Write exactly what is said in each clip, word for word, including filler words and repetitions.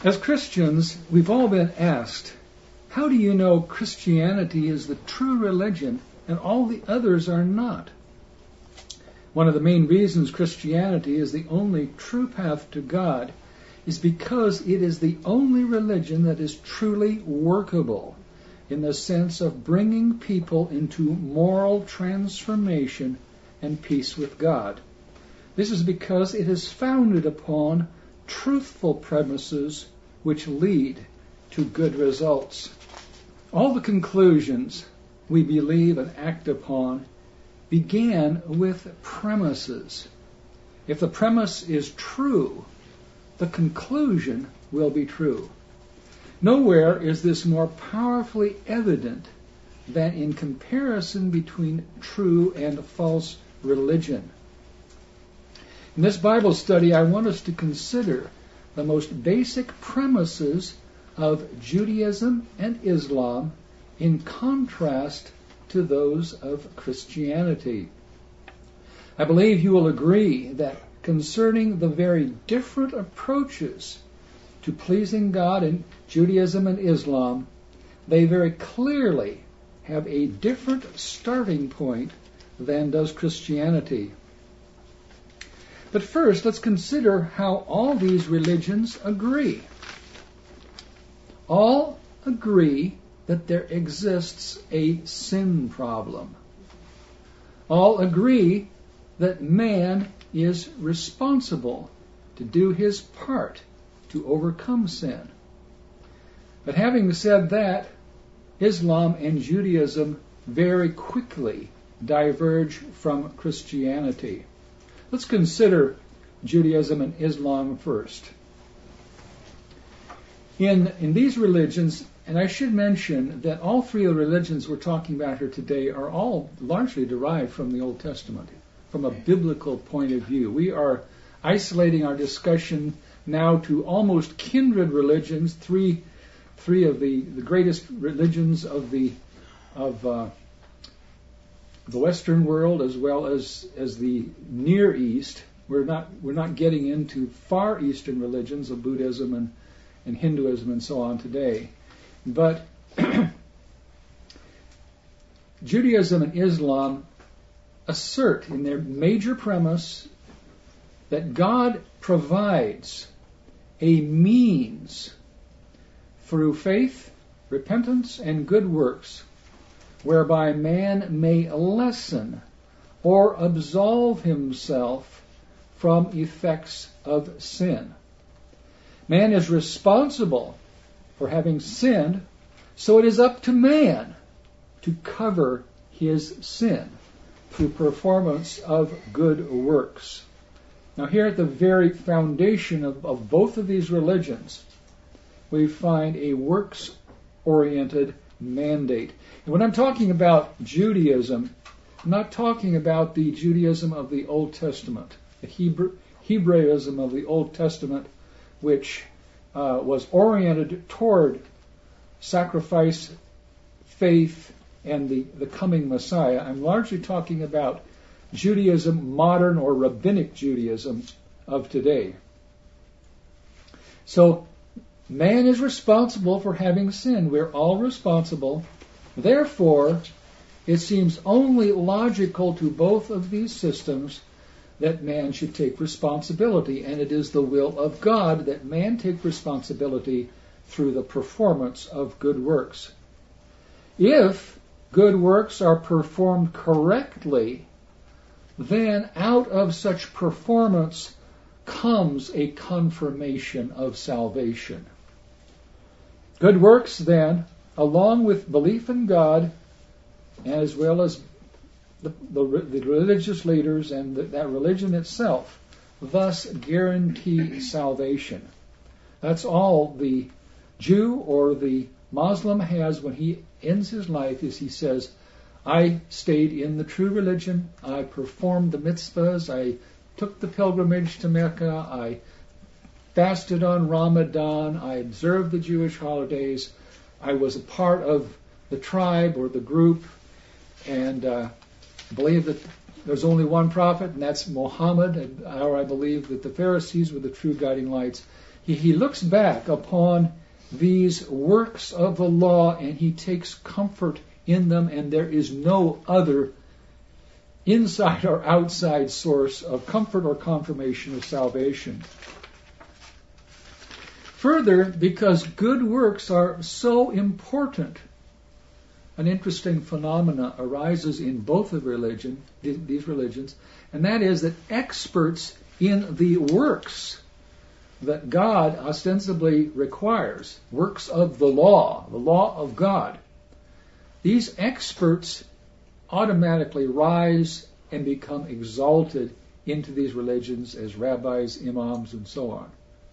As Christians, we've all been asked, how do you know Christianity is the true religion and all the others are not? One of the main reasons Christianity is the only true path to God is because it is the only religion that is truly workable in the sense of bringing people into moral transformation and peace with God. This is because it is founded upon truthful premises which lead to good results. All the conclusions we believe and act upon began with premises. If the premise is true, the conclusion will be true. Nowhere is this more powerfully evident than in comparison between true and false religion. In this Bible study, I want us to consider the most basic premises of Judaism and Islam in contrast to those of Christianity. I believe you will agree that concerning the very different approaches to pleasing God in Judaism and Islam, they very clearly have a different starting point than does Christianity. But first, let's consider how all these religions agree. All agree that there exists a sin problem. All agree that man is responsible to do his part to overcome sin. But having said that, Islam and Judaism very quickly diverge from Christianity. Let's consider Judaism and Islam first. In, in these religions, and I should mention that all three of the religions we're talking about here today are all largely derived from the Old Testament, from a biblical point of view. We are isolating our discussion now to almost kindred religions, three three of the, the greatest religions of the of uh, the Western world as well as, as the Near East. We're not we're not getting into Far Eastern religions of Buddhism and, and Hinduism and so on today. But Judaism and Islam assert in their major premise that God provides a means through faith, repentance, and good works whereby man may lessen or absolve himself from effects of sin. Man is responsible for having sinned, so it is up to man to cover his sin through performance of good works. Now here at the very foundation of, of both of these religions, we find a works-oriented mandate. And when I'm talking about Judaism, I'm not talking about the Judaism of the Old Testament, the Hebrew, Hebraism of the Old Testament, which uh, was oriented toward sacrifice, faith, and the, the coming Messiah. I'm largely talking about Judaism, modern or rabbinic Judaism of today. So, man is responsible for having sinned. We're all responsible. Therefore, it seems only logical to both of these systems that man should take responsibility, and it is the will of God that man take responsibility through the performance of good works. If good works are performed correctly, then out of such performance comes a confirmation of salvation. Good works, then, along with belief in God, as well as the, the, the religious leaders and the, that religion itself, thus guarantee salvation. That's all the Jew or the Muslim has when he ends his life, is he says, I stayed in the true religion, I performed the mitzvahs, I took the pilgrimage to Mecca, I fasted on Ramadan, I observed the Jewish holidays, I was a part of the tribe or the group, and uh, believe that there's only one prophet, and that's Muhammad, and or I believe that the Pharisees were the true guiding lights. he, he looks back upon these works of the law and he takes comfort in them, and there is no other inside or outside source of comfort or confirmation of salvation. Further, because good works are so important, an interesting phenomena arises in both of religion, these religions, and that is that experts in the works that God ostensibly requires, works of the law, the law of God, these experts automatically rise and become exalted into these religions as rabbis, imams, and so on.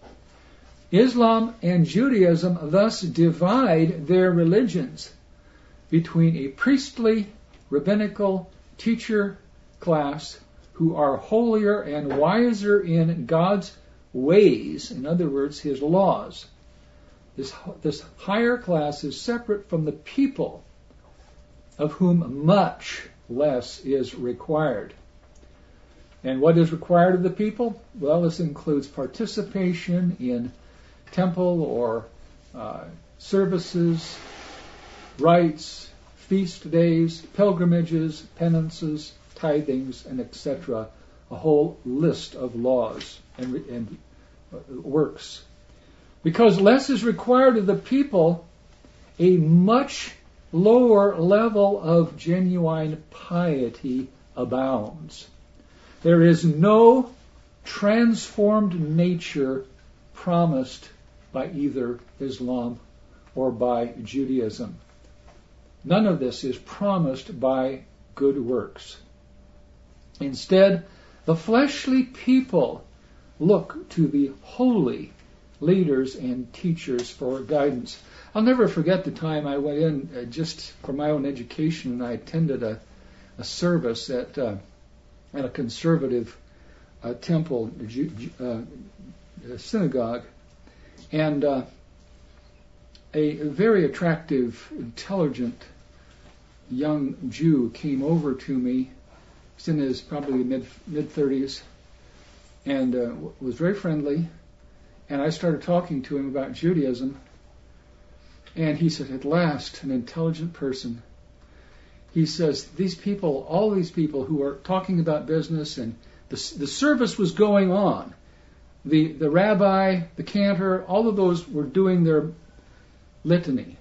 Islam and Judaism thus divide their religions between a priestly, rabbinical teacher class who are holier and wiser in God's ways, in other words, His laws. This, this higher class is separate from the people, of whom much less is required. And what is required of the people? Well, this includes participation in temple or uh, services, rites, feast days, pilgrimages, penances, tithings, and et cetera. A whole list of laws and, and uh, works. Because less is required of the people, a much lower level of genuine piety abounds. There is no transformed nature promised by either Islam or by Judaism. None of this is promised by good works. Instead, the fleshly people look to the holy leaders and teachers for guidance. I'll never forget the time I went in uh, just for my own education, and I attended a, a service at uh, at a conservative uh, temple, uh, synagogue, and uh, a very attractive, intelligent young Jew came over to me. He's in his probably mid mid thirties, and uh, was very friendly. And I started talking to him about Judaism. And he said, at last, an intelligent person. He says, these people, all these people who are talking about business, and the, the service was going on. The, the rabbi, the cantor, all of those were doing their litany.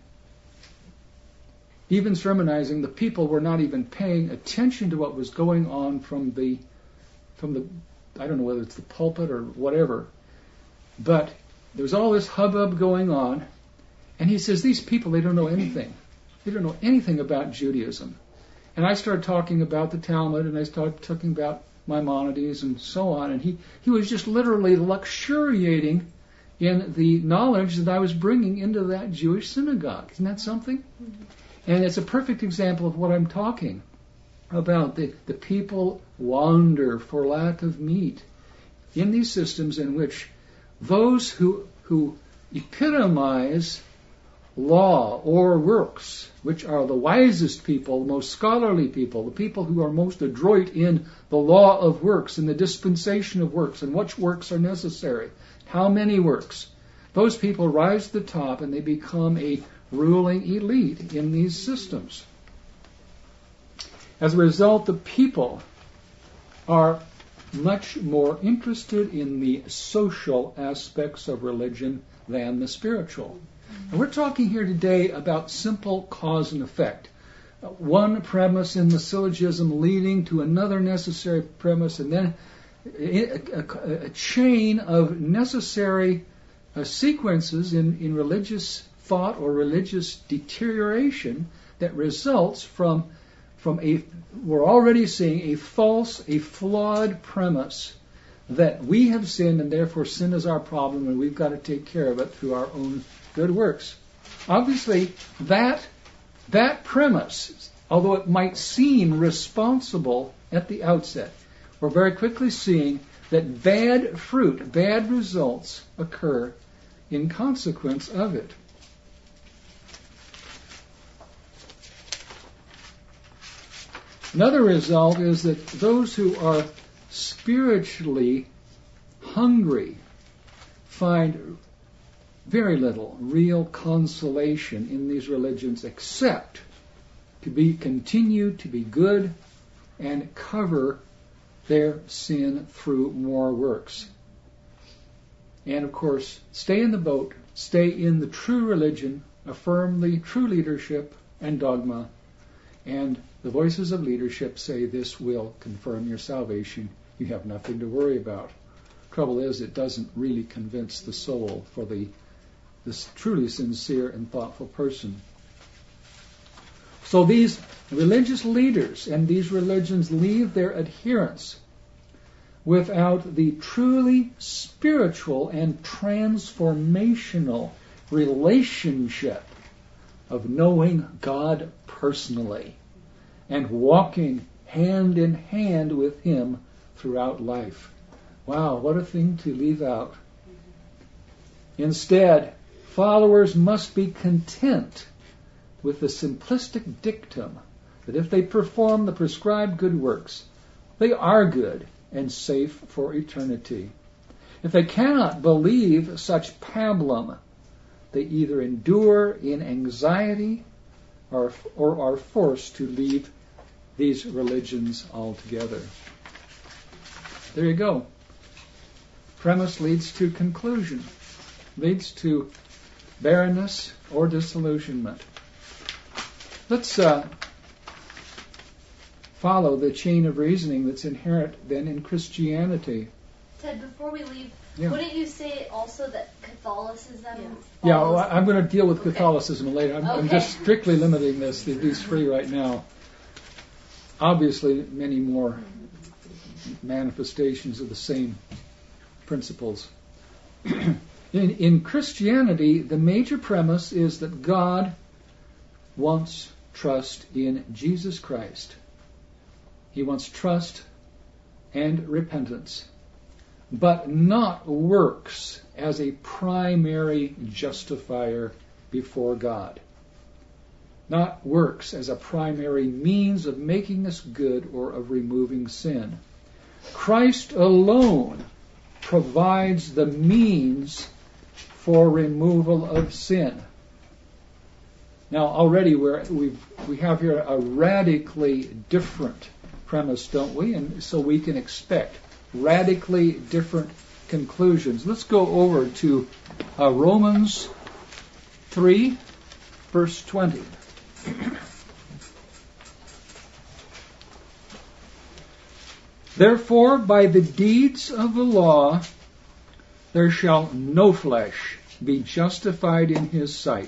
Even sermonizing, the people were not even paying attention to what was going on from the, from the, I don't know whether it's the pulpit or whatever. But there was all this hubbub going on. And he says, these people, they don't know anything. They don't know anything about Judaism. And I started talking about the Talmud, and I started talking about Maimonides and so on. And he, he was just literally luxuriating in the knowledge that I was bringing into that Jewish synagogue. Isn't that something? Mm-hmm. And it's a perfect example of what I'm talking about. The, the people wander for lack of meat in these systems in which those who, who epitomize law or works, which are the wisest people, the most scholarly people, the people who are most adroit in the law of works, in the dispensation of works, and which works are necessary, how many works. Those people rise to the top and they become a ruling elite in these systems. As a result, the people are much more interested in the social aspects of religion than the spiritual. And we're talking here today about simple cause and effect. Uh, one premise in the syllogism leading to another necessary premise, and then a, a, a chain of necessary uh, sequences in, in religious thought or religious deterioration that results from, from a, we're already seeing a false, a flawed premise that we have sinned and therefore sin is our problem and we've got to take care of it through our own good works. Obviously, that that premise, although it might seem responsible at the outset, we're very quickly seeing that bad fruit, bad results occur in consequence of it. Another result is that those who are spiritually hungry find very little real consolation in these religions except to be continue to be good and cover their sin through more works. And of course, stay in the boat, stay in the true religion, affirm the true leadership and dogma, and the voices of leadership say this will confirm your salvation. You have nothing to worry about. Trouble is, it doesn't really convince the soul for the this truly sincere and thoughtful person. So these religious leaders and these religions leave their adherents without the truly spiritual and transformational relationship of knowing God personally and walking hand in hand with Him throughout life. Wow, what a thing to leave out. Instead, followers must be content with the simplistic dictum that if they perform the prescribed good works, they are good and safe for eternity. If they cannot believe such pablum, they either endure in anxiety or, or are forced to leave these religions altogether. There you go. Premise leads to conclusion, leads to barrenness or disillusionment. Let's uh, follow the chain of reasoning that's inherent then in Christianity. Ted, before we leave, yeah. wouldn't you say also that Catholicism Yeah, yeah well, I'm going to deal with okay. Catholicism later. I'm, okay. I'm just strictly limiting this to these three right now. Obviously, many more manifestations of the same principles. In, in Christianity, the major premise is that God wants trust in Jesus Christ. He wants trust and repentance, but not works as a primary justifier before God. Not works as a primary means of making us good or of removing sin. Christ alone provides the means for removal of sin. Now, already we're, we've, we have here a radically different premise, don't we? And so we can expect radically different conclusions. Let's go over to uh, Romans three, verse twenty. Therefore, by the deeds of the law, there shall no flesh be justified in his sight.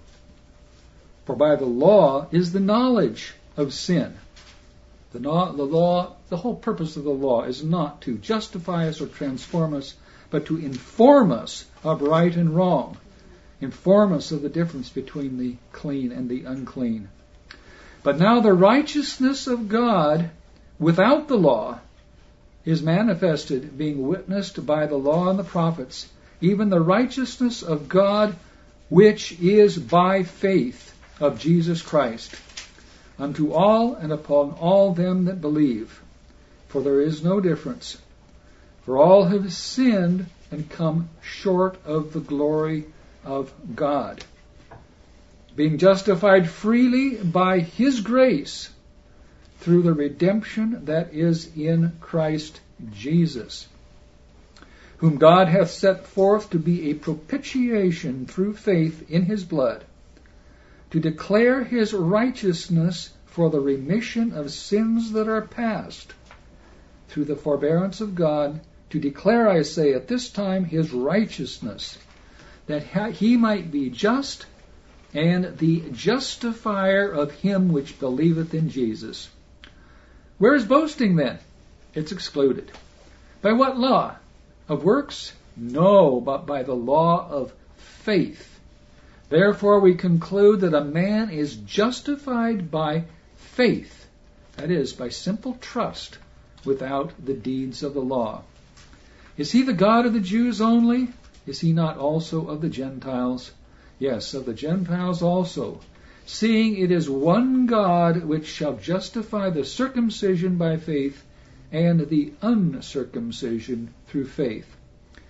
For by the law is the knowledge of sin. The, no, the law, the whole purpose of the law is not to justify us or transform us, but to inform us of right and wrong. Inform us of the difference between the clean and the unclean. But now the righteousness of God without the law is manifested, being witnessed by the law and the prophets, even the righteousness of God which is by faith of Jesus Christ, unto all and upon all them that believe. For there is no difference. For all have sinned and come short of the glory of God, being justified freely by His grace through the redemption that is in Christ Jesus, whom God hath set forth to be a propitiation through faith in His blood, to declare His righteousness for the remission of sins that are past, through the forbearance of God, to declare, I say, at this time His righteousness, that He might be just and the justifier of him which believeth in Jesus. Where is boasting then? It's excluded. By what law? Of works? No, but by the law of faith. Therefore we conclude that a man is justified by faith, that is, by simple trust, without the deeds of the law. Is he the God of the Jews only? Is he not also of the Gentiles? Yes, of the Gentiles also, seeing it is one God which shall justify the circumcision by faith and the uncircumcision through faith.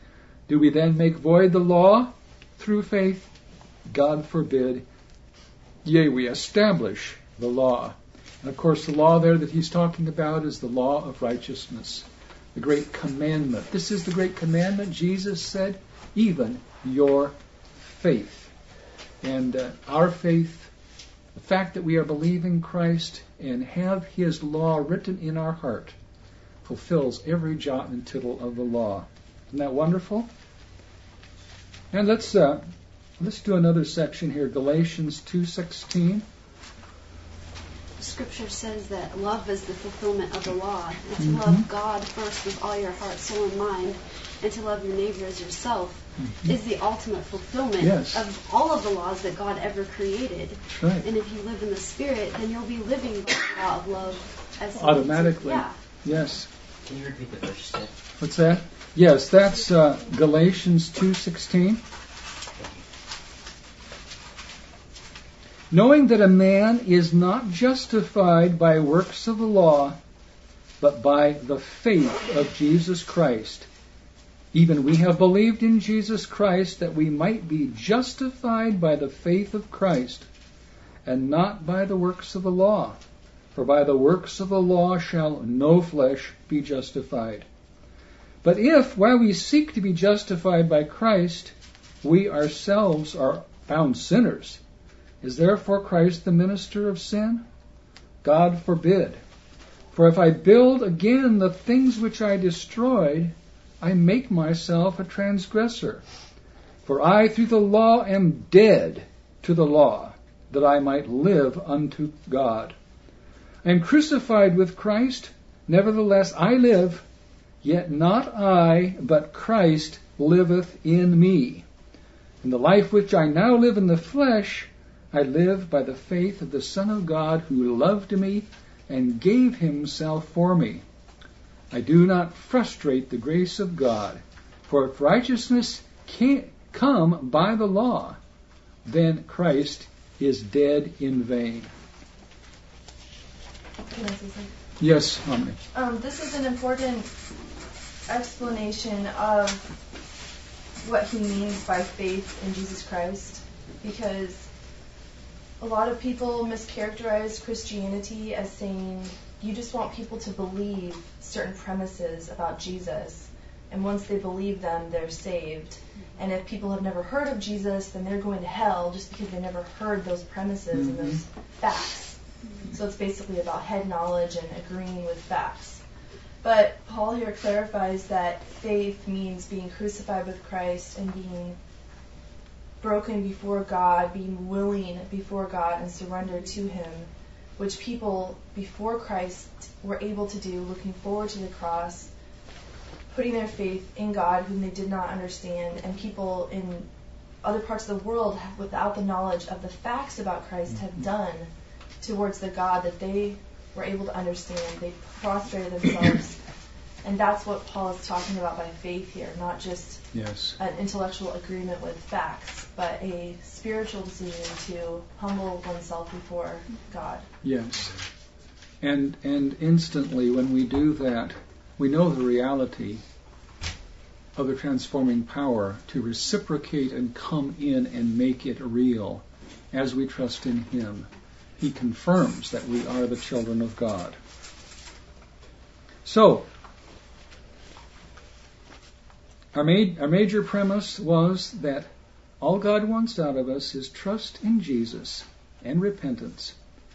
Do we then make void the law through faith? God forbid. Yea, we establish the law. And of course, the law there that he's talking about is the law of righteousness, the great commandment. This is the great commandment, Jesus said, even your faith. And uh, our faith, the fact that we are believing Christ and have his law written in our heart, fulfills every jot and tittle of the law. Isn't that wonderful? And let's uh, let's do another section here, Galatians two sixteen. Scripture says that love is the fulfillment of the law, and to Mm-hmm. love God first with all your heart, soul, and mind, and to love your neighbor as yourself Mm-hmm. is the ultimate fulfillment Yes. of all of the laws that God ever created. That's right. And if you live in the Spirit, then you'll be living by the law of love as Automatically. Yeah. Yes. Can you repeat the verse, Ted? What's that? Yes, that's uh, Galatians two sixteen. Knowing that a man is not justified by works of the law, but by the faith of Jesus Christ. Even we have believed in Jesus Christ that we might be justified by the faith of Christ, and not by the works of the law. For by the works of the law shall no flesh be justified. But if, while we seek to be justified by Christ, we ourselves are found sinners, is therefore Christ the minister of sin? God forbid. For if I build again the things which I destroyed, I make myself a transgressor. For I through the law am dead to the law, that I might live unto God. I am crucified with Christ, nevertheless I live, yet not I, but Christ liveth in me. In the life which I now live in the flesh, I live by the faith of the Son of God, who loved me and gave himself for me. I do not frustrate the grace of God, for if righteousness can't come by the law, then Christ is dead in vain. Can I say something? Yes, Harmony. Um, this is an important explanation of what he means by faith in Jesus Christ, because a lot of people mischaracterize Christianity as saying you just want people to believe certain premises about Jesus, and once they believe them, they're saved. And if people have never heard of Jesus, then they're going to hell just because they never heard those premises Mm-hmm. and those facts. So it's basically about head knowledge and agreeing with facts. But Paul here clarifies that faith means being crucified with Christ and being broken before God, being willing before God and surrendered to Him, which people before Christ were able to do, looking forward to the cross, putting their faith in God whom they did not understand, and people in other parts of the world without the knowledge of the facts about Christ have done towards the God that they were able to understand. They prostrated themselves. And that's what Paul is talking about by faith here, not just Yes. an intellectual agreement with facts, but a spiritual decision to humble oneself before God. Yes. And and instantly when we do that, we know the reality of the transforming power to reciprocate and come in and make it real as we trust in Him. He confirms that we are the children of God. So, our, ma- our major premise was that all God wants out of us is trust in Jesus and repentance,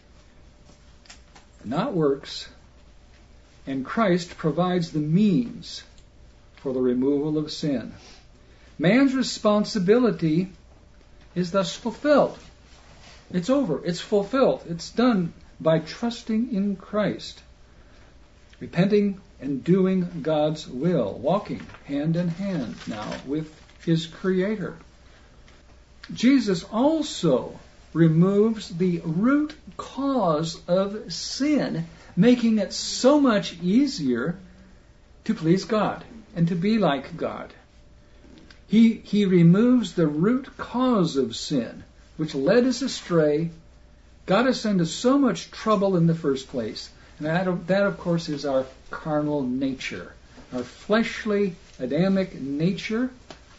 not works, and Christ provides the means for the removal of sin. Man's responsibility is thus fulfilled. It's over. It's fulfilled. It's done by trusting in Christ, repenting and doing God's will, walking hand in hand now with His Creator. Jesus also removes the root cause of sin, making it so much easier to please God and to be like God. He, he removes the root cause of sin, which led us astray, got us into so much trouble in the first place. And that, that, of course, is our carnal nature, our fleshly, Adamic nature,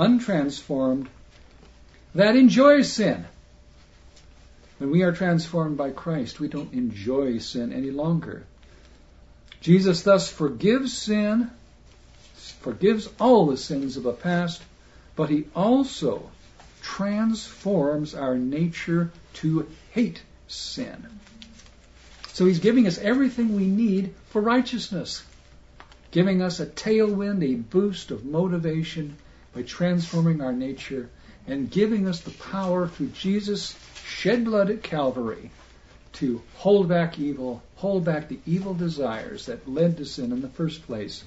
untransformed, that enjoys sin. When we are transformed by Christ, we don't enjoy sin any longer. Jesus thus forgives sin, forgives all the sins of the past, but he also transforms our nature to hate sin. So he's giving us everything we need for righteousness, giving us a tailwind, a boost of motivation by transforming our nature and giving us the power through Jesus' shed blood at Calvary to hold back evil, hold back the evil desires that led to sin in the first place.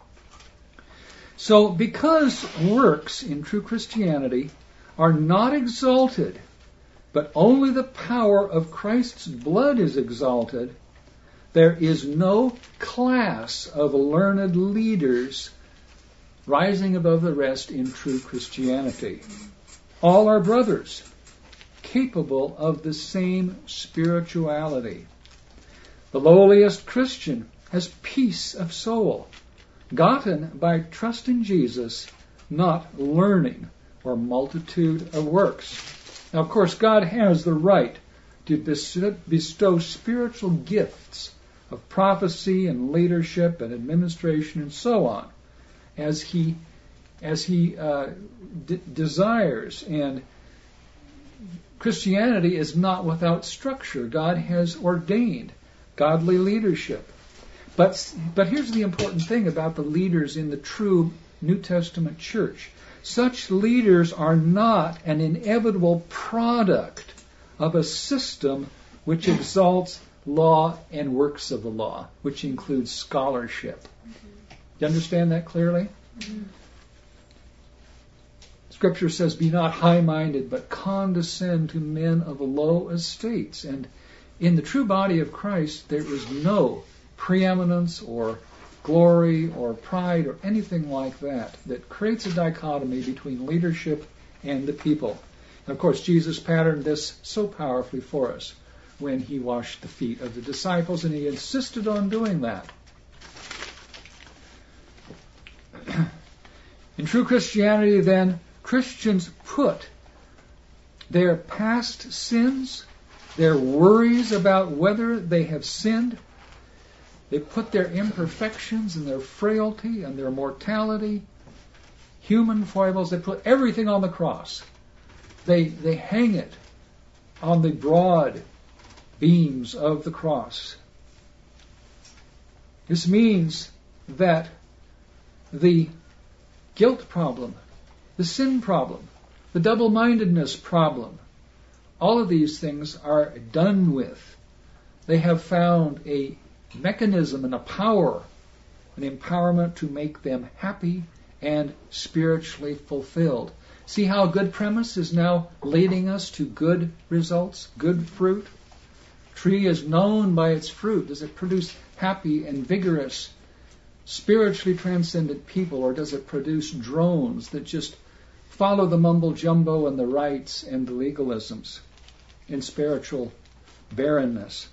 So because works in true Christianity are not exalted, but only the power of Christ's blood is exalted, there is no class of learned leaders rising above the rest in true Christianity. All are brothers, capable of the same spirituality. The lowliest Christian has peace of soul, gotten by trust in Jesus, not learning or multitude of works. Now, of course, God has the right to bestow spiritual gifts of prophecy and leadership and administration and so on, as He, as He uh, d- desires. And Christianity is not without structure. God has ordained godly leadership. But but here's the important thing about the leaders in the true New Testament church. Such leaders are not an inevitable product of a system which exalts law and works of the law, which includes scholarship. Do you understand that clearly? Mm-hmm. Scripture says, "Be not high-minded, but condescend to men of low estates." And in the true body of Christ, there is no preeminence or glory or pride or anything like that that creates a dichotomy between leadership and the people. And of course, Jesus patterned this so powerfully for us when he washed the feet of the disciples, and he insisted on doing that. In true Christianity, then, Christians put their past sins, their worries about whether they have sinned, they put their imperfections and their frailty and their mortality, human foibles, they put everything on the cross. They, they hang it on the broad beams of the cross. This means that the guilt problem, the sin problem, the double-mindedness problem, all of these things are done with. They have found a mechanism and a power, an empowerment to make them happy and spiritually fulfilled. See how a good premise is now leading us to good results, good fruit? Tree is known by its fruit. Does it produce happy and vigorous, spiritually transcendent people, or does it produce drones that just follow the mumbo-jumbo and the rites and the legalisms in spiritual barrenness?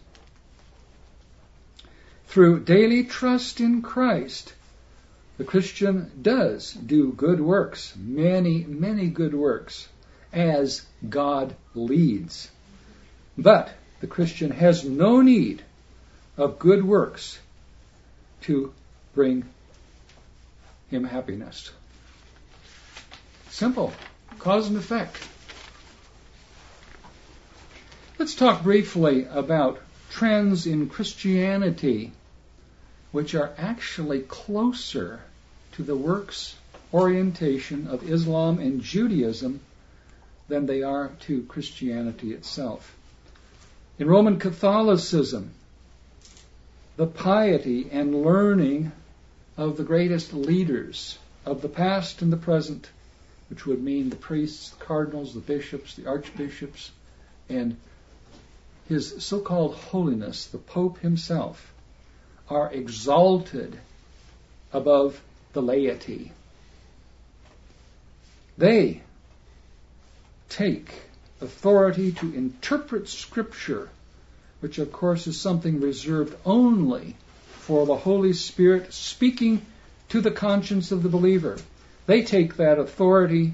Through daily trust in Christ, the Christian does do good works, many, many good works, as God leads. But the Christian has no need of good works to bring him happiness. Simple. Cause and effect. Let's talk briefly about trends in Christianity which are actually closer to the works orientation of Islam and Judaism than they are to Christianity itself. In Roman Catholicism, the piety and learning of the greatest leaders of the past and the present, which would mean the priests, the cardinals, the bishops, the archbishops, and His so-called holiness, the Pope himself, are exalted above the laity. They take authority to interpret Scripture, which of course is something reserved only for the Holy Spirit speaking to the conscience of the believer. They take that authority,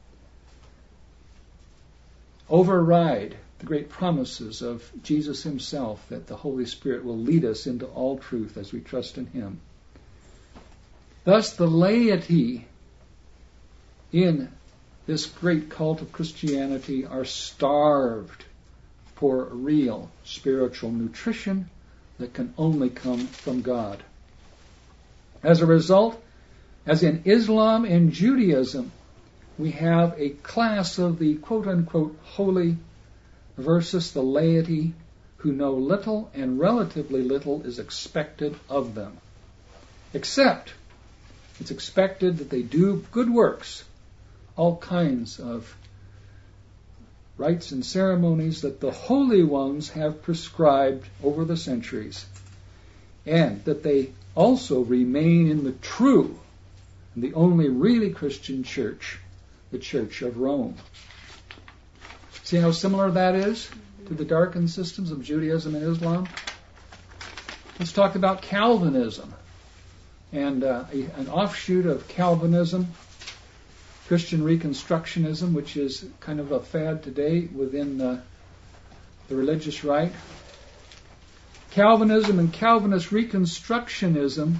override the great promises of Jesus himself that the Holy Spirit will lead us into all truth as we trust in him. Thus, the laity in this great cult of Christianity are starved for real spiritual nutrition that can only come from God. As a result, as in Islam and Judaism, we have a class of the quote-unquote holy versus the laity who know little and relatively little is expected of them. Except it's expected that they do good works, all kinds of rites and ceremonies that the holy ones have prescribed over the centuries, and that they also remain in the true and the only really Christian church, the Church of Rome. See how similar that is to the darkened systems of Judaism and Islam? Let's talk about Calvinism and uh, a, an offshoot of Calvinism, Christian Reconstructionism, which is kind of a fad today within uh, the religious right. Calvinism and Calvinist Reconstructionism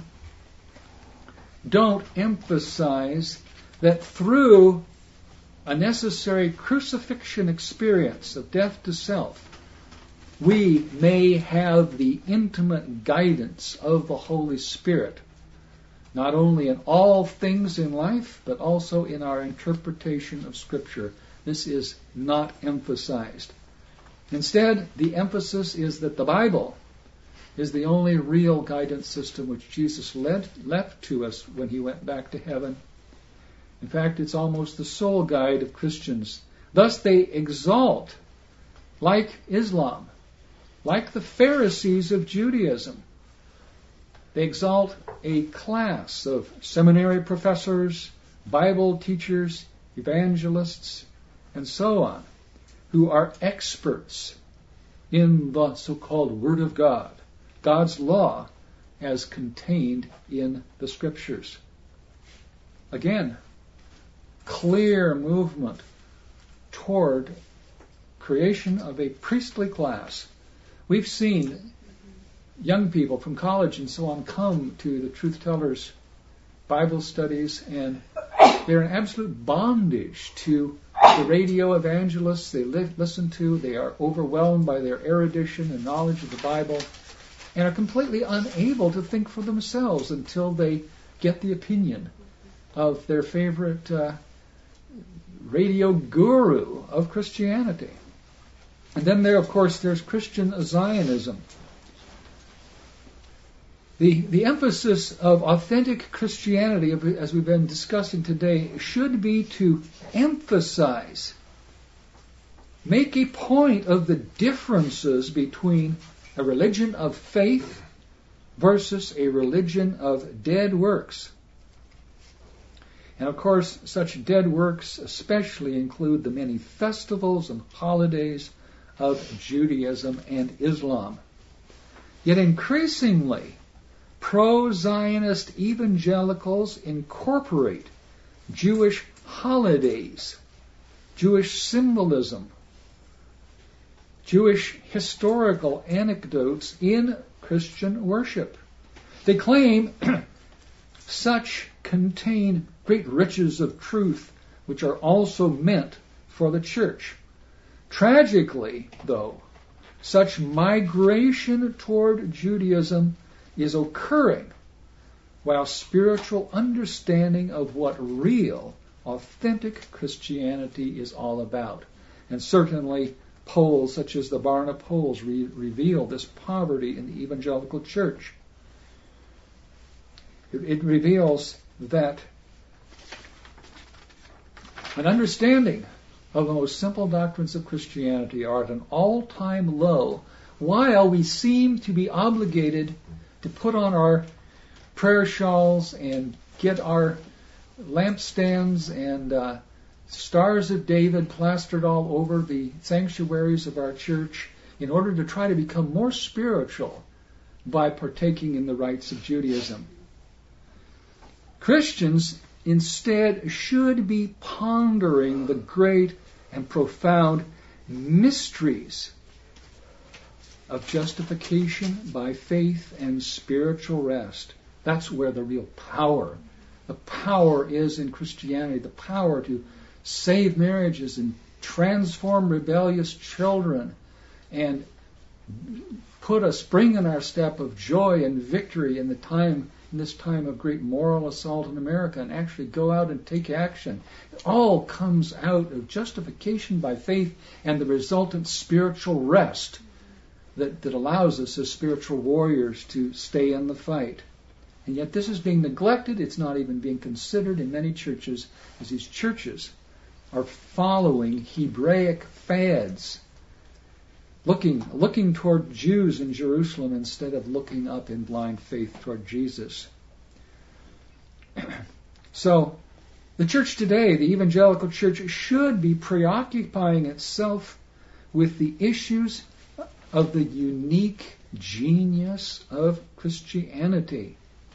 don't emphasize that through a necessary crucifixion experience of death to self, we may have the intimate guidance of the Holy Spirit, not only in all things in life, but also in our interpretation of Scripture. This is not emphasized. Instead, the emphasis is that the Bible is the only real guidance system which Jesus led, left to us when he went back to heaven. In fact, it's almost the sole guide of Christians. Thus they exalt, like Islam, like the Pharisees of Judaism, they exalt a class of seminary professors, Bible teachers, evangelists, and so on, who are experts in the so-called Word of God, God's law as contained in the Scriptures. Again, clear movement toward creation of a priestly class. We've seen young people from college and so on come to the Truth Tellers Bible studies, and they're in absolute bondage to the radio evangelists they li- listen to. They are overwhelmed by their erudition and knowledge of the Bible and are completely unable to think for themselves until they get the opinion of their favorite uh, radio guru of Christianity. And then there, of course, there's Christian Zionism. The, the emphasis of authentic Christianity, as we've been discussing today, should be to emphasize, make a point of the differences between a religion of faith versus a religion of dead works. And of course, such dead works especially include the many festivals and holidays of Judaism and Islam. Yet increasingly, pro-Zionist evangelicals incorporate Jewish holidays, Jewish symbolism, Jewish historical anecdotes in Christian worship. They claim such contain great riches of truth which are also meant for the church. Tragically, though, such migration toward Judaism is occurring while spiritual understanding of what real, authentic Christianity is all about. And certainly polls such as the Barna polls re- reveal this poverty in the evangelical church. It, it reveals that an understanding of the most simple doctrines of Christianity are at an all-time low, while we seem to be obligated to put on our prayer shawls and get our lampstands and uh, stars of David plastered all over the sanctuaries of our church in order to try to become more spiritual by partaking in the rites of Judaism. Christians instead should be pondering the great and profound mysteries of justification by faith and spiritual rest. That's where the real power, the power is in Christianity, the power to save marriages and transform rebellious children and put a spring in our step of joy and victory in the time, in this time of great moral assault in America, and actually go out and take action. It all comes out of justification by faith and the resultant spiritual rest that, that allows us as spiritual warriors to stay in the fight. And yet this is being neglected. It's not even being considered in many churches, as these churches are following Hebraic fads, looking looking toward Jews in Jerusalem instead of looking up in blind faith toward Jesus. So the church today, the evangelical church, should be preoccupying itself with the issues of the unique genius of Christianity.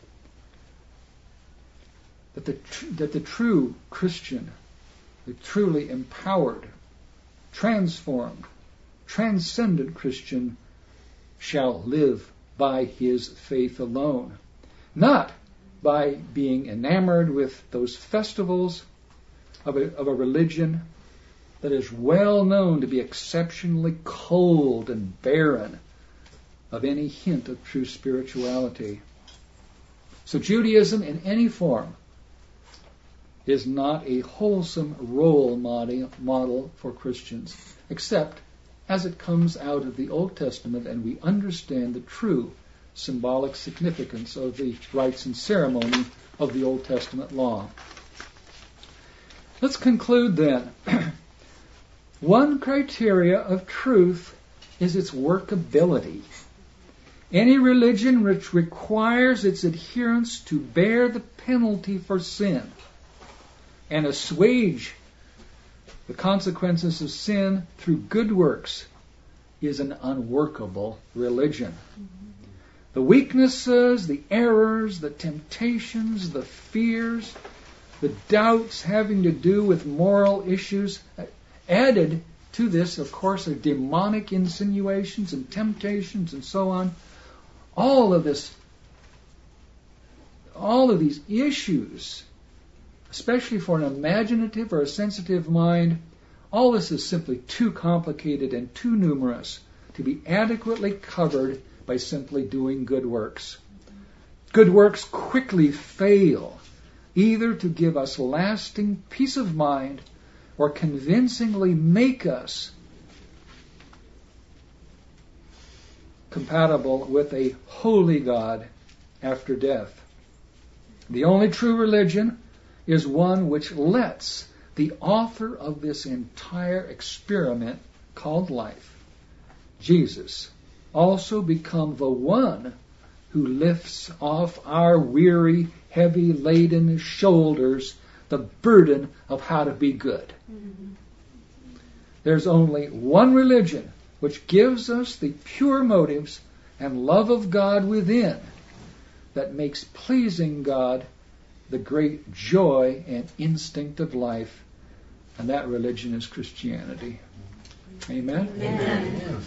That the, tr- that the true Christian, the truly empowered, transformed, transcendent Christian shall live by his faith alone, not by being enamored with those festivals of a, of a religion that is well known to be exceptionally cold and barren of any hint of true spirituality. So Judaism in any form is not a wholesome role model, model for Christians, except as it comes out of the Old Testament and we understand the true symbolic significance of the rites and ceremony of the Old Testament law. Let's conclude then. One criteria of truth is its workability. Any religion which requires its adherents to bear the penalty for sin and assuage the consequences of sin through good works is an unworkable religion. Mm-hmm. The weaknesses, the errors, the temptations, the fears, the doubts having to do with moral issues, added to this, of course, are demonic insinuations and temptations and so on. All of this, all of these issues, especially for an imaginative or a sensitive mind, all this is simply too complicated and too numerous to be adequately covered by simply doing good works. Good works quickly fail, either to give us lasting peace of mind or convincingly make us compatible with a holy God after death. The only true religion is one which lets the author of this entire experiment called life, Jesus, also become the one who lifts off our weary, heavy-laden shoulders the burden of how to be good. Mm-hmm. There's only one religion which gives us the pure motives and love of God within that makes pleasing God the great joy and instinct of life, and that religion is Christianity. Amen? Amen. Amen.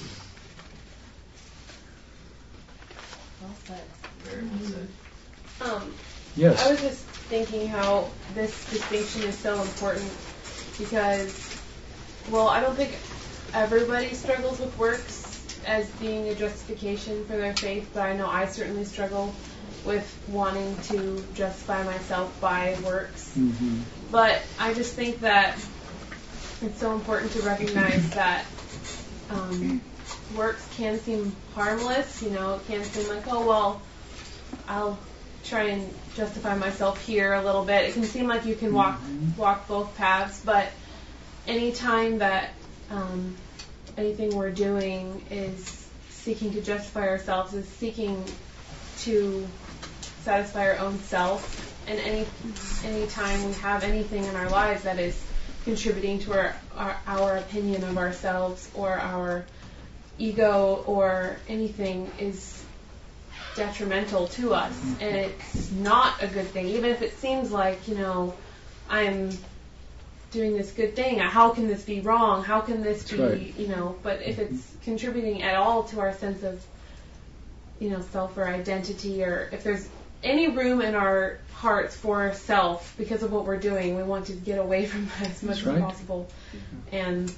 Well said. Very well said. Um, Yes. I was just thinking how this distinction is so important because, well, I don't think everybody struggles with works as being a justification for their faith, but I know I certainly struggle with wanting to justify myself by works. Mm-hmm. But I just think that it's so important to recognize that um, works can seem harmless. You know, it can seem like, oh, well, I'll try and justify myself here a little bit. It can seem like you can walk mm-hmm. walk both paths, but any time that um, anything we're doing is seeking to justify ourselves, is seeking to satisfy our own self, and any any time we have anything in our lives that is contributing to our, our our opinion of ourselves or our ego or anything is detrimental to us, and it's not a good thing. Even if it seems like, you know, I'm doing this good thing. How can this be wrong? How can this be, right. you know, but if it's contributing at all to our sense of, you know, self or identity, or if there's any room in our hearts for self because of what we're doing, we want to get away from that as much That's right. as possible. And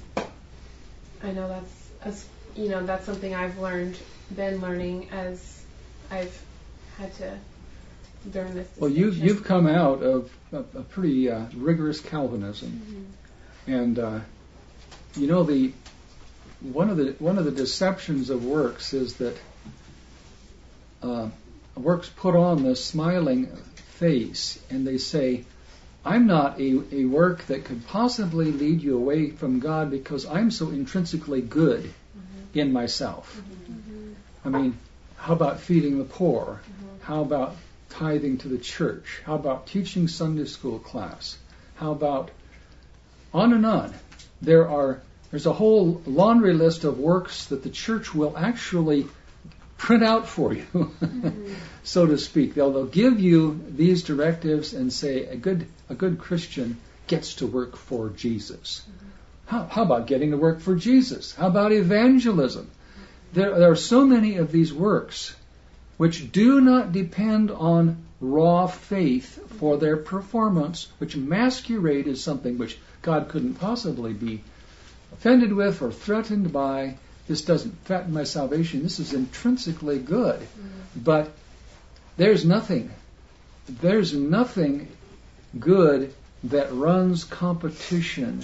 I know that's, as you know, that's something I've learned, been learning as I've had to learn this. Well, you, you've come out of a, a pretty uh, rigorous Calvinism, mm-hmm. and uh, you know the one of the one of the deceptions of works is that uh, works put on the smiling face, and they say, "I'm not a, a work that could possibly lead you away from God because I'm so intrinsically good mm-hmm. in myself." Mm-hmm. I mean, how about feeding the poor? Mm-hmm. How about tithing to the church? How about teaching Sunday school class? How about on and on? There are there's a whole laundry list of works that the church will actually print out for you, mm-hmm. so to speak. They'll, they'll give you these directives and say a good a good Christian gets to work for Jesus. Mm-hmm. How, how about getting to work for Jesus? How about evangelism? There, there are so many of these works which do not depend on raw faith for their performance, which masquerade as something which God couldn't possibly be offended with or threatened by. This doesn't threaten my salvation. This is intrinsically good. Mm-hmm. But there's nothing, there's nothing good that runs competition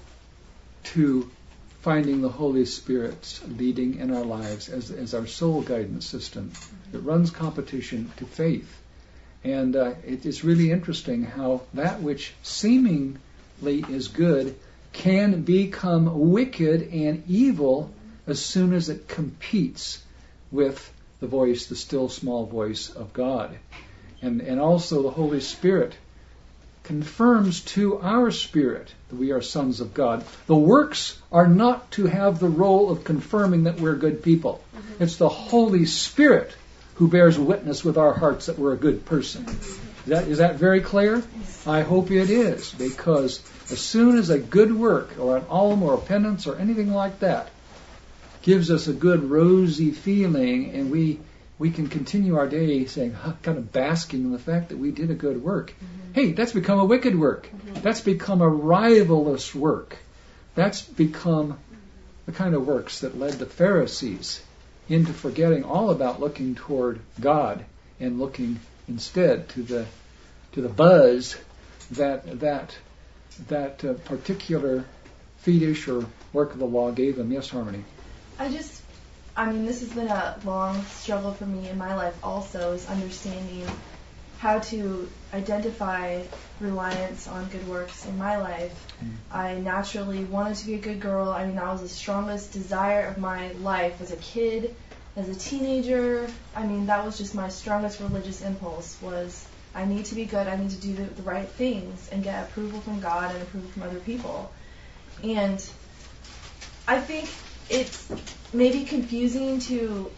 to finding the Holy Spirit's leading in our lives as, as our soul guidance system. Mm-hmm. It runs competition to faith. And uh, it is really interesting how that which seemingly is good can become wicked and evil as soon as it competes with the voice, the still small voice of God. And, and also the Holy Spirit confirms to our spirit that we are sons of God. The works are not to have the role of confirming that we're good people. Mm-hmm. It's the Holy Spirit who bears witness with our hearts that we're a good person. Is that, is that very clear? I hope it is, because as soon as a good work or an alm or a penance or anything like that gives us a good rosy feeling, and we we can continue our day saying, kind of basking in the fact that we did a good work. Mm-hmm. Hey, that's become a wicked work. Mm-hmm. That's become a rivalous work. That's become the kind of works that led the Pharisees into forgetting all about looking toward God and looking instead to the to the buzz that that that uh, particular fetish or work of the law gave them. Yes, Harmony. I just, I mean, this has been a long struggle for me in my life also, is understanding how to identify reliance on good works in my life. Mm. I naturally wanted to be a good girl. I mean, that was the strongest desire of my life as a kid, as a teenager. I mean, that was just my strongest religious impulse, was I need to be good, I need to do the, the right things and get approval from God and approval from other people. And I think it's maybe confusing to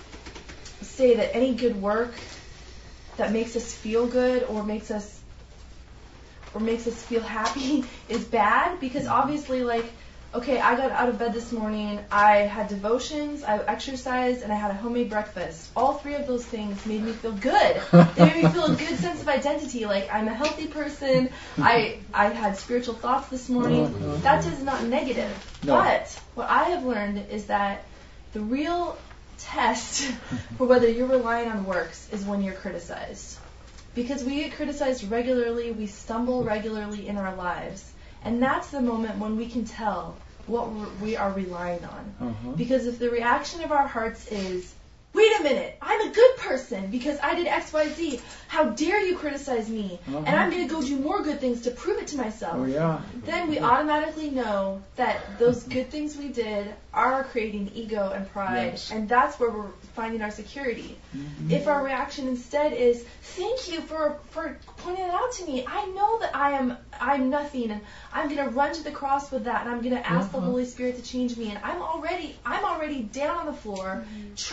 say that any good work that makes us feel good or makes us or makes us feel happy is bad, because obviously, like, okay, I got out of bed this morning, I had devotions, I exercised, and I had a homemade breakfast. All three of those things made me feel good. They made me feel a good sense of identity, like I'm a healthy person, I I had spiritual thoughts this morning. That is not negative. No. But what I have learned is that the real test for whether you're relying on works is when you're criticized. Because we get criticized regularly, we stumble regularly in our lives. And that's the moment when we can tell what we are relying on. Uh-huh. Because if the reaction of our hearts is, wait a minute, I'm a good person because I did X, Y, Z. How dare you criticize me? Uh-huh. And I'm going to go do more good things to prove it to myself. Oh, yeah. Then we automatically know that those good things we did are creating ego and pride. Yes. And that's where we're finding our security. Mm-hmm. If our reaction instead is, thank you for, for pointing it out to me. I know that I am I'm nothing, and I'm going to run to the cross with that, and I'm going to ask uh-huh. the Holy Spirit to change me. And I'm already I'm already down on the floor, mm-hmm. trusting in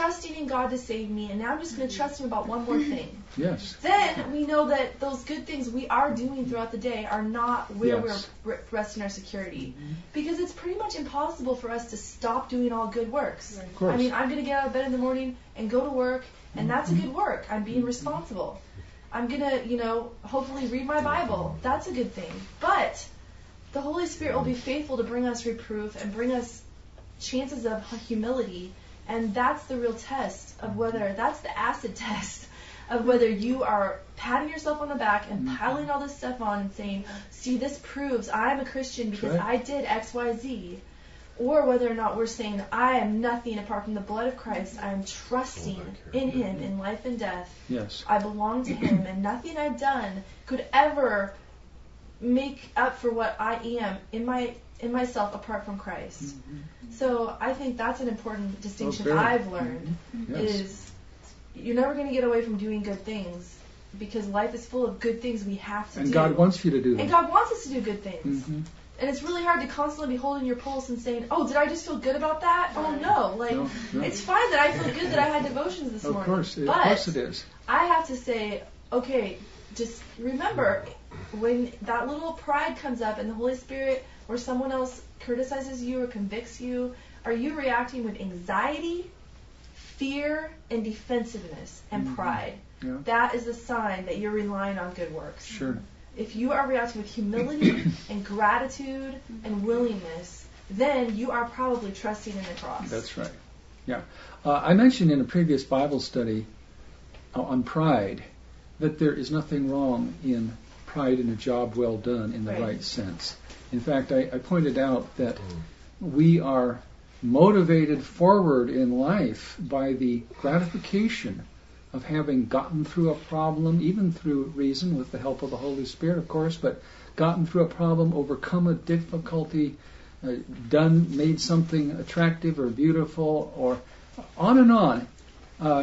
God to save me, and now I'm just going to trust Him about one more thing. Yes. Then we know that those good things we are doing throughout the day are not where Yes. we're resting our security. Because it's pretty much impossible for us to stop doing all good works. Of course. I mean, I'm going to get out of bed in the morning and go to work, and that's a good work. I'm being responsible. I'm going to, you know, hopefully read my Bible. That's a good thing. But the Holy Spirit will be faithful to bring us reproof and bring us chances of humility, and that's the real test of whether, that's the acid test of whether you are patting yourself on the back and piling all this stuff on and saying, see, this proves I'm a Christian because Right. I did X, Y, Z, or whether or not we're saying, I am nothing apart from the blood of Christ. I am trusting in Him in life and death. Yes. I belong to Him, and nothing I've done could ever make up for what I am in my in myself apart from Christ. So I think that's an important distinction very. I've learned Yes. is you're never going to get away from doing good things because life is full of good things we have to And do. God wants you to do and that. God wants us to do good things. Mhm. And it's really hard to constantly be holding your pulse and saying, oh, did I just feel good about that? Oh, no. Like, No, no. it's fine that I feel good that I had devotions this Of morning. course, of but course it is. I have to say, okay, just remember, when that little pride comes up and the Holy Spirit or someone else criticizes you or convicts you, are you reacting with anxiety, fear, and defensiveness and Mhm. pride? Yeah. That is a sign that you're relying on good works. Sure. If you are reacting with humility and gratitude and willingness, then you are probably trusting in the cross. That's right. Yeah. Uh, I mentioned in a previous Bible study uh, on pride that there is nothing wrong in pride in a job well done in the right, Right. sense. In fact, I, I pointed out that we are motivated forward in life by the gratification of having gotten through a problem, even through reason, with the help of the Holy Spirit, of course, but gotten through a problem, overcome a difficulty, uh, done, made something attractive or beautiful, or on and on. Uh,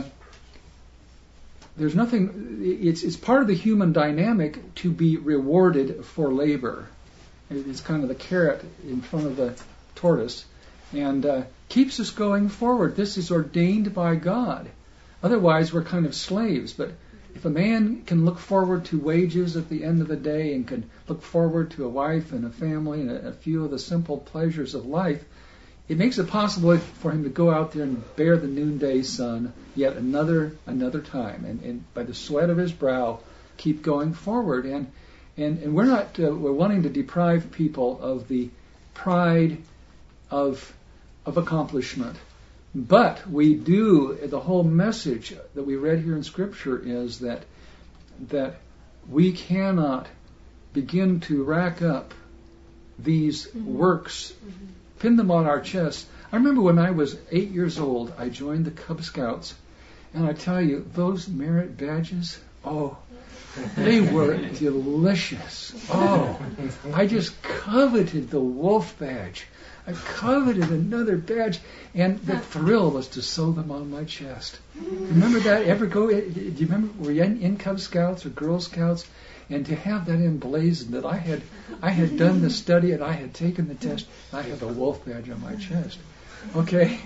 there's nothing. It's it's part of the human dynamic to be rewarded for labor. It's kind of the carrot in front of the tortoise, and uh, keeps us going forward. This is ordained by God. Otherwise, we're kind of slaves. But if a man can look forward to wages at the end of the day and can look forward to a wife and a family and a, a few of the simple pleasures of life, it makes it possible for him to go out there and bear the noonday sun yet another another time, and, and by the sweat of his brow, keep going forward. And and, and we're not uh, we're wanting to deprive people of the pride of of accomplishment. But we do, the whole message that we read here in Scripture is that that we cannot begin to rack up these mm-hmm. works, mm-hmm. pin them on our chest. I remember when I was eight years old, I joined the Cub Scouts, and I tell you, those merit badges, oh, they were delicious. Oh, I just coveted the wolf badge. I coveted another badge, and the thrill was to sew them on my chest. Remember that? Ever go? Do you remember? Were you in, in Cub Scouts or Girl Scouts? And to have that emblazoned that I had, I had done the study and I had taken the test. I had the wolf badge on my chest. Okay.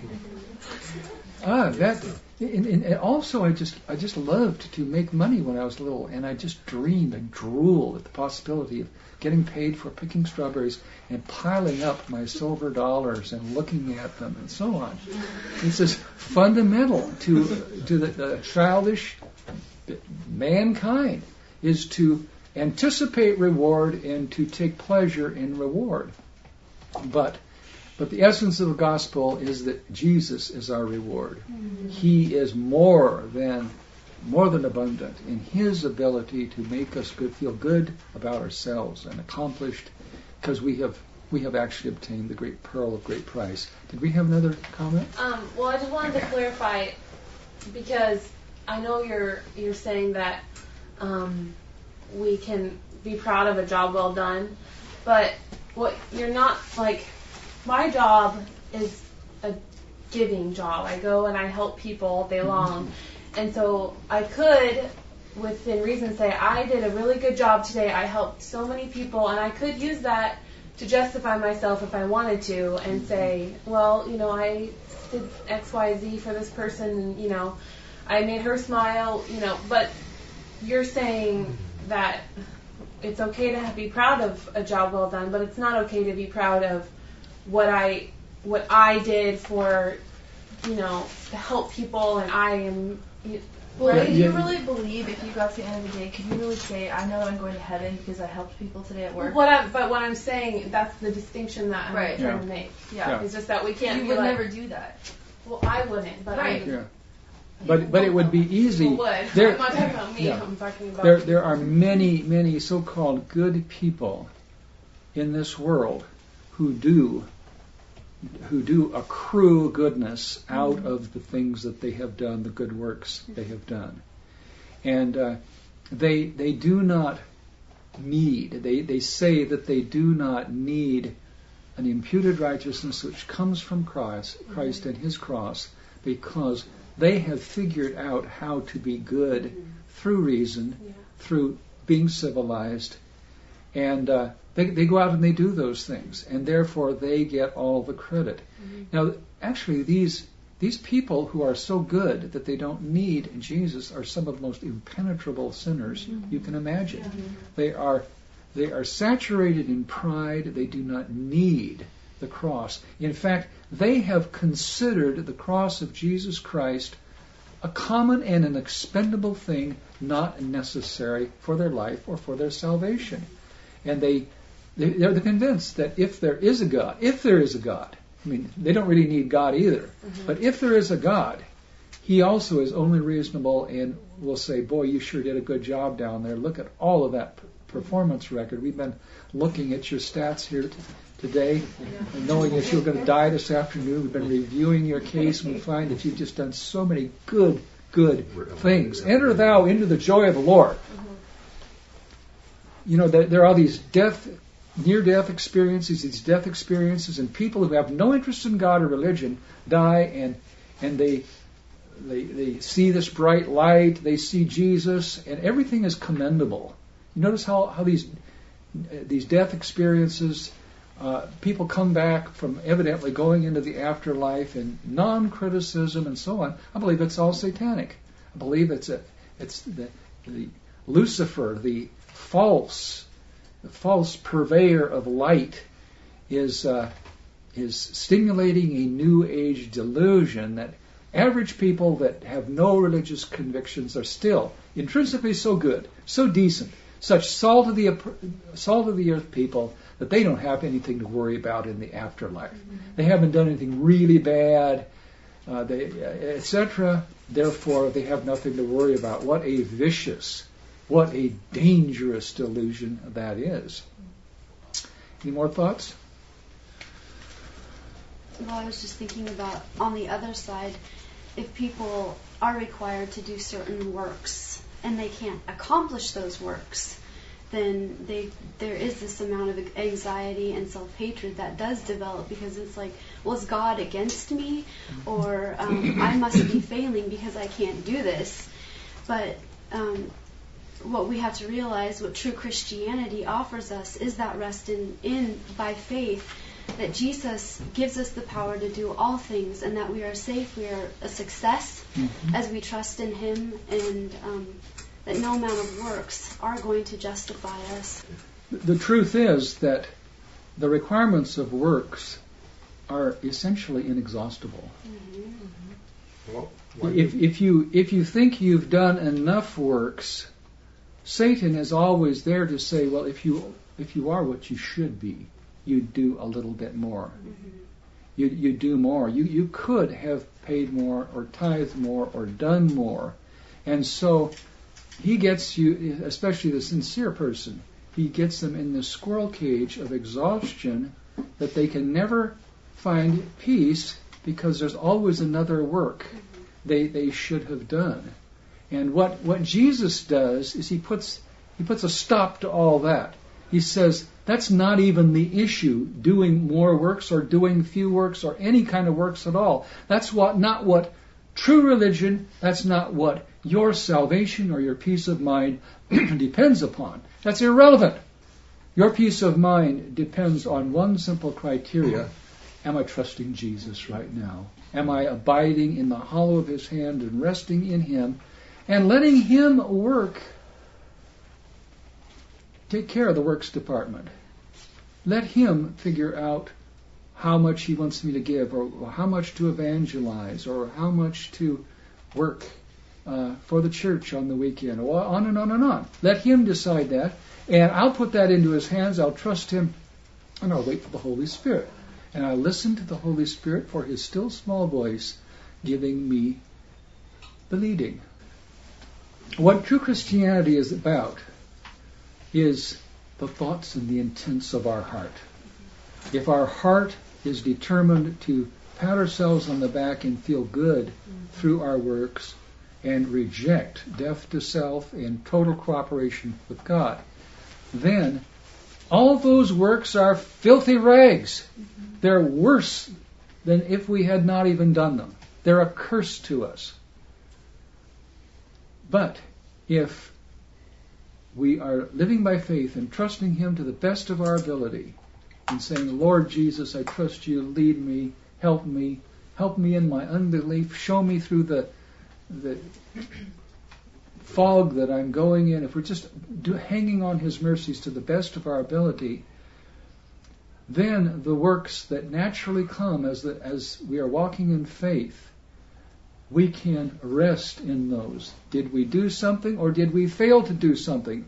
Ah, that. And, and also, I just, I just loved to make money when I was little, and I just dreamed and drooled at the possibility of getting paid for picking strawberries and piling up my silver dollars and looking at them and so on. This is fundamental to to the, the childish mankind, is to anticipate reward and to take pleasure in reward. But but the essence of the gospel is that Jesus is our reward. He is more than more than abundant in His ability to make us good, feel good about ourselves and accomplished, because we have we have actually obtained the great pearl of great price. Did we have another comment? Um, well, I just wanted to clarify, because I know you're you're saying that um, we can be proud of a job well done, but what you're not, like, my job is a giving job. I go and I help people all day long. Mm-hmm. And so I could, within reason, say, I did a really good job today. I helped so many people, and I could use that to justify myself if I wanted to and say, well, you know, I did X, Y, Z for this person, and, you know, I made her smile, you know, but you're saying that it's okay to be proud of a job well done, but it's not okay to be proud of what I what I did for, you know, to help people, and I am. Well, Yeah, do you yeah. really believe if you got to the end of the day, could you really say, I know I'm going to heaven because I helped people today at work? What I'm, but what I'm saying, that's the distinction that I'm Right. trying Yeah. to make. Yeah. Yeah. It's just that we can't You be would like, never do that. well, I wouldn't, but Right. I Yeah. But but it would be easy. Well, would. There- I'm not talking about me. yeah. I'm talking about There there are many many so-called good people in this world who do who do accrue goodness out Mm-hmm. of the things that they have done, the good works they have done, and uh, they they do not need. They they say that they do not need an imputed righteousness which comes from Christ, Christ and His cross, because they have figured out how to be good through reason, Yeah. through being civilized, and uh, they, they go out and they do those things, and therefore they get all the credit. Mm-hmm. Now, actually, these these people who are so good that they don't need Jesus are some of the most impenetrable sinners Mm-hmm. you can imagine. They are they are saturated in pride. They do not need the cross. In fact, they have considered the cross of Jesus Christ a common and an expendable thing, not necessary for their life or for their salvation. And they, they they're convinced that if there is a God, if there is a God, I mean, they don't really need God either, Mm-hmm. but if there is a God, He also is only reasonable and will say, boy, you sure did a good job down there. Look at all of that p- performance record. We've been looking at your stats here t- today, and knowing that you're going to die this afternoon. We've been reviewing your case, and we find that you've just done so many good, good things. Enter thou into the joy of the Lord. You know, there, there are these death, near-death experiences, these death experiences, and people who have no interest in God or religion die, and and they they they see this bright light, they see Jesus, and everything is commendable. You notice how how these these death experiences, uh, people come back from evidently going into the afterlife and non-criticism and so on. I believe it's all satanic. I believe it's a it's the, the Lucifer, the false, the false purveyor of light, is uh, is stimulating a new age delusion that average people that have no religious convictions are still intrinsically so good, so decent, such salt of the salt of the earth people that they don't have anything to worry about in the afterlife. Mm-hmm. They haven't done anything really bad, uh, they et cetera. Therefore, they have nothing to worry about. What a vicious, what a dangerous delusion that is. Any more thoughts? Well, I was just thinking about on the other side, if people are required to do certain works and they can't accomplish those works, then they there is this amount of anxiety and self-hatred that does develop, because it's like, was God against me? Or um, I must be failing because I can't do this. But um, what we have to realize, what true Christianity offers us, is that rest in, in by faith, that Jesus gives us the power to do all things, and that we are safe, we are a success mm-hmm. as we trust in Him, and um, that no amount of works are going to justify us. The truth is that the requirements of works are essentially inexhaustible. Mm-hmm. Well, if, if you if you think you've done enough works, Satan is always there to say, well, if you if you are what you should be, you do a little bit more. Mm-hmm. You you do more. You you could have paid more or tithed more or done more. And so he gets you, especially the sincere person, he gets them in this squirrel cage of exhaustion that they can never find peace, because there's always another work mm-hmm. they they should have done. And what, what Jesus does is he puts he puts a stop to all that. He says, that's not even the issue, doing more works or doing few works or any kind of works at all. That's what not what true religion, that's not what your salvation or your peace of mind depends upon. That's irrelevant. Your peace of mind depends on one simple criteria. Am I trusting Jesus right now? Am I abiding in the hollow of his hand and resting in him and letting him work, take care of the works department? Let him figure out how much he wants me to give, or, or how much to evangelize, or how much to work uh, for the church on the weekend, or on and on and on. Let him decide that, and I'll put that into his hands. I'll trust him, and I'll wait for the Holy Spirit. And I listen to the Holy Spirit for his still small voice giving me the leading. What true Christianity is about is the thoughts and the intents of our heart. If our heart is determined to pat ourselves on the back and feel good mm-hmm. through our works and reject death to self and total cooperation with God, then all those works are filthy rags. Mm-hmm. They're worse than if we had not even done them. They're a curse to us. But if we are living by faith and trusting him to the best of our ability and saying, Lord Jesus, I trust you, lead me, help me, help me in my unbelief, show me through the the fog that I'm going in, if we're just do, hanging on his mercies to the best of our ability, then the works that naturally come as the, as we are walking in faith, we can rest in those. Did we do something, or did we fail to do something?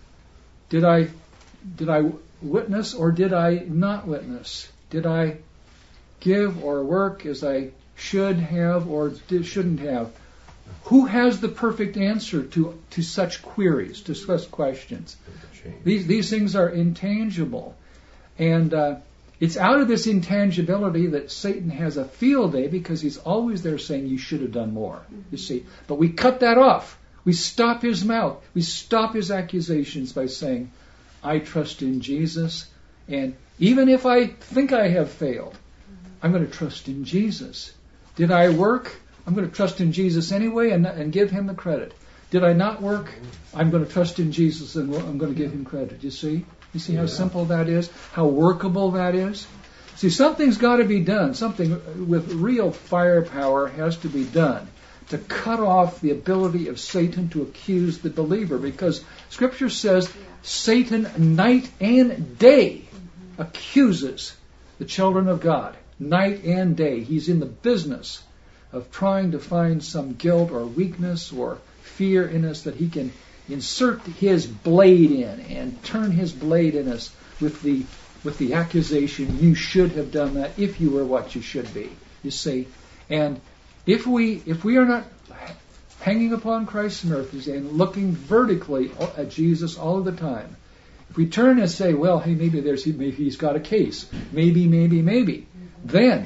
Did I did I witness, or did I not witness? Did I give or work as I should have or did, shouldn't have? Who has the perfect answer to, to such queries, to such questions? These these things are intangible. And uh, it's out of this intangibility that Satan has a field day, because he's always there saying, you should have done more, you see. But we cut that off. We stop his mouth. We stop his accusations by saying, I trust in Jesus, and even if I think I have failed, I'm going to trust in Jesus. Did I work? I'm going to trust in Jesus anyway and, and give him the credit. Did I not work? I'm going to trust in Jesus and I'm going to give him credit. You see? You see how yeah. simple that is? How workable that is? See, something's got to be done. Something with real firepower has to be done to cut off the ability of Satan to accuse the believer, because Scripture says yeah. Satan night and day mm-hmm. accuses the children of God. Night and day. He's in the business of trying to find some guilt or weakness or fear in us that he can insert his blade in and turn his blade in us with the with the accusation, you should have done that if you were what you should be. You see, and if we if we are not hanging upon Christ's mercies and looking vertically at Jesus all of the time, if we turn and say, well, hey, maybe there's maybe he's got a case, maybe, maybe, maybe, then.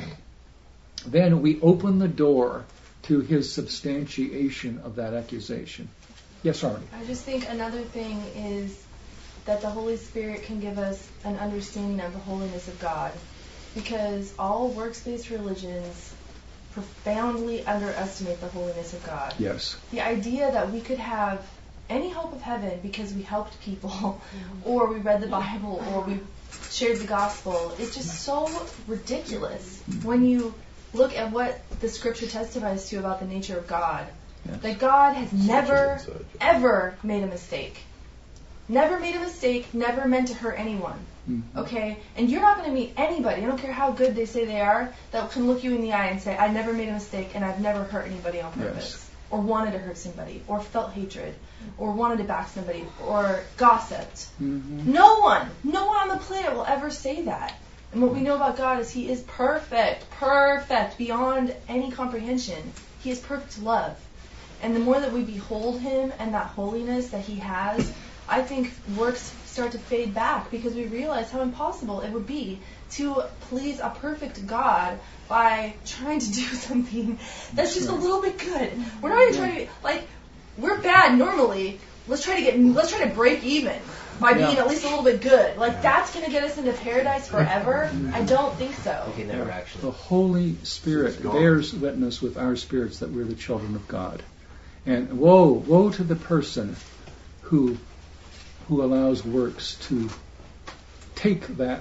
then we open the door to his substantiation of that accusation. Yes, Arnie? I just think another thing is that the Holy Spirit can give us an understanding of the holiness of God, because all works-based religions profoundly underestimate the holiness of God. Yes. The idea that we could have any hope of heaven because we helped people, or we read the Bible, or we shared the gospel, is just so ridiculous when you look at what the Scripture testifies to about the nature of God. Yes. That God has never, ever made a mistake. Never made a mistake, never meant to hurt anyone. Mm-hmm. Okay? And you're not going to meet anybody, I don't care how good they say they are, that can look you in the eye and say, I never made a mistake and I've never hurt anybody on purpose. Yes. Or wanted to hurt somebody, or felt hatred, or wanted to back somebody, or gossiped. Mm-hmm. No one, no one on the planet will ever say that. And what we know about God is He is perfect, perfect, beyond any comprehension. He is perfect love. And the more that we behold Him and that holiness that He has, I think works start to fade back, because we realize how impossible it would be to please a perfect God by trying to do something that's just a little bit good. We're not even trying to be, like, we're bad normally. Let's try to get, let's try to break even by being yeah. at least a little bit good. Like, that's going to get us into paradise forever? I don't think so. Okay, never actually. The Holy Spirit bears witness with our spirits that we're the children of God. And woe, woe to the person who who allows works to take that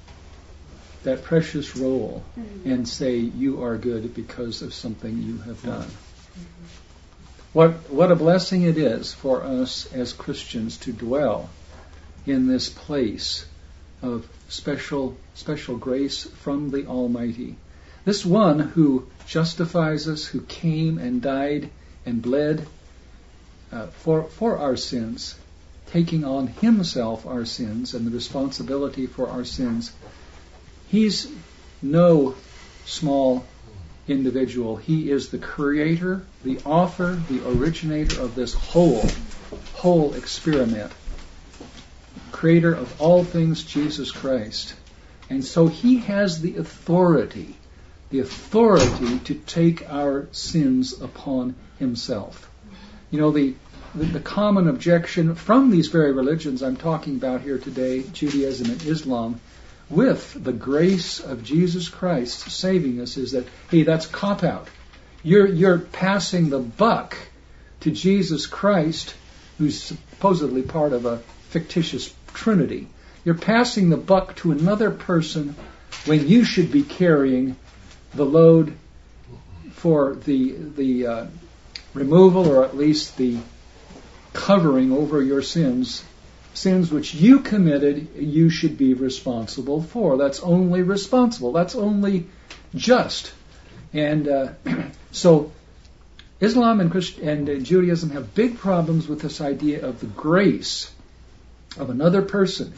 that precious role mm-hmm. and say you are good because of something you have done. Mm-hmm. What what a blessing it is for us as Christians to dwell in this place of special special grace from the Almighty. This one who justifies us, who came and died and bled uh, for for our sins, taking on himself our sins and the responsibility for our sins. He's no small individual. He is the creator, the author, the originator of this whole, whole experiment. Creator of all things, Jesus Christ. And so he has the authority, the authority to take our sins upon himself. You know, the, the, the common objection from these very religions I'm talking about here today, Judaism and Islam, with the grace of Jesus Christ saving us is that, hey, that's cop-out. You're, you're passing the buck to Jesus Christ, who's supposedly part of a fictitious Trinity. You're passing the buck to another person when you should be carrying the load for the the uh, removal, or at least the covering over your sins. Sins which you committed, you should be responsible for. That's only responsible. That's only just. And uh, so Islam and, Christ- and uh, Judaism have big problems with this idea of the grace of another person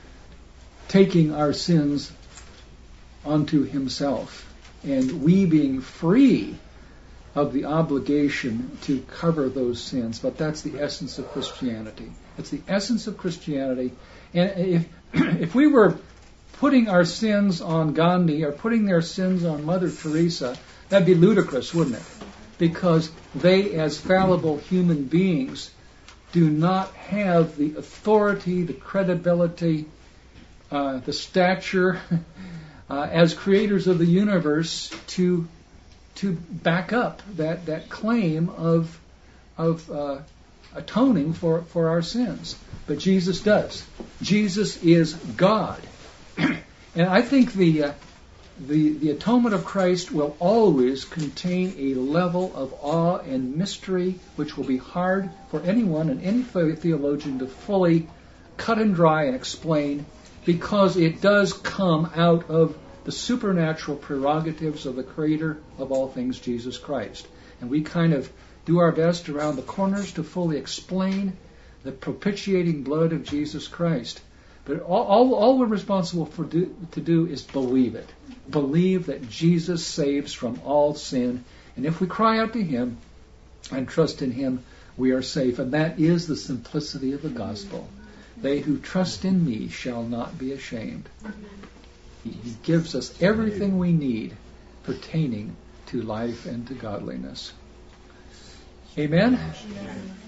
taking our sins onto himself, and we being free of the obligation to cover those sins. But that's the essence of Christianity. It's the essence of Christianity. And if if we were putting our sins on Gandhi or putting their sins on Mother Teresa, that'd be ludicrous, wouldn't it? Because they, as fallible human beings, do not have the authority, the credibility, uh, the stature uh, as creators of the universe to to back up that, that claim of of uh, atoning for, for our sins. But Jesus does. Jesus is God. And I think the, uh, the the atonement of Christ will always contain a level of awe and mystery which will be hard for anyone and any theologian to fully cut and dry and explain, because it does come out of the supernatural prerogatives of the Creator of all things, Jesus Christ. And we kind of do our best around the corners to fully explain the propitiating blood of Jesus Christ. But all, all, all we're responsible for do, to do is believe it. Believe that Jesus saves from all sin. And if we cry out to Him and trust in Him, we are safe. And that is the simplicity of the gospel. They who trust in me shall not be ashamed. He, he gives us everything we need pertaining to life and to godliness. Amen? Amen.